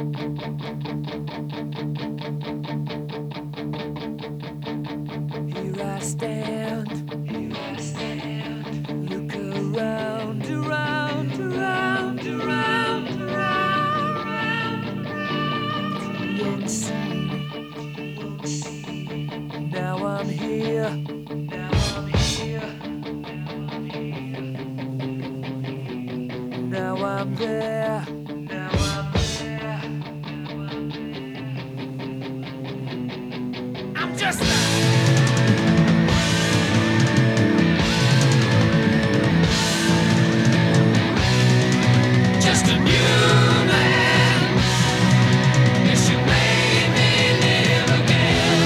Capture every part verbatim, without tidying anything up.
Here I stand, here I stand. Look around, around, around, around, around. You won't see, you won't see. Now I'm here, now I'm here, now I'm here. Now I'm there, now I'm there, now I'm there. I'm just a Just a new man. Yes, you made me live again.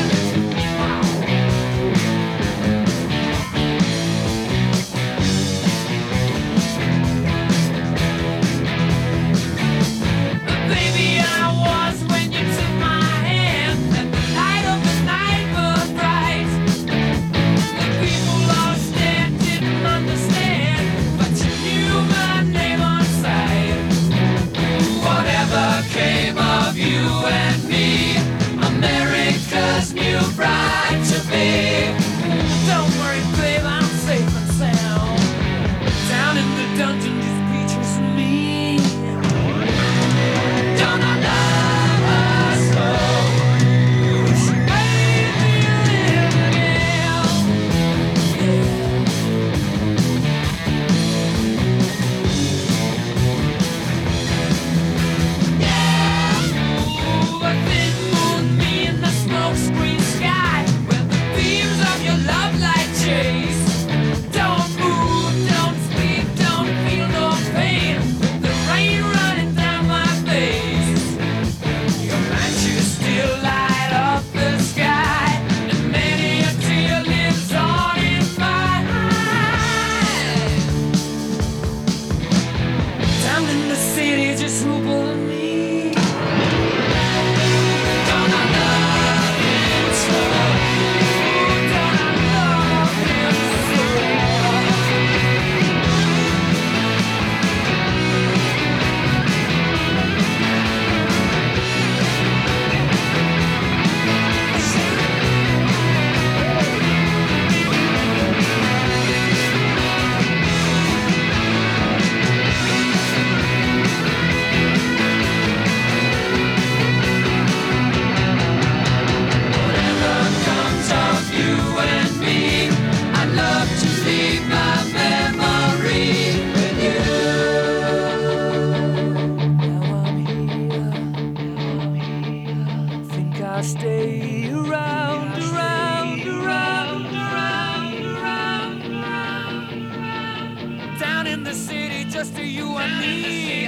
Baby, I was when you took my hand, and the light of the night was bright. The people lost and didn't understand, but you knew my name on sight. Whatever came of you and me, America's new bride to be. Don't worry, babe, I'm safe and sound. Down in the dungeon, just pictures of me. Don't I love her so? She made me live again. Ooh, a thin moon, me in the smokescreen sky, where the beams of your love light chase. Don't move, don't speak, don't feel no pain, with the rain running down my face. Your matches still light up the sky, and many a tear lives on in my eyes. Down in the city, just rule me. Don't I love him so? Don't I love him so? Whatever comes of you and me, I'd love to leave my memory with you. Now I'm here, now I'm here. Think I'll stay around, around, around, around, around, around. Down in the city, just to you and me.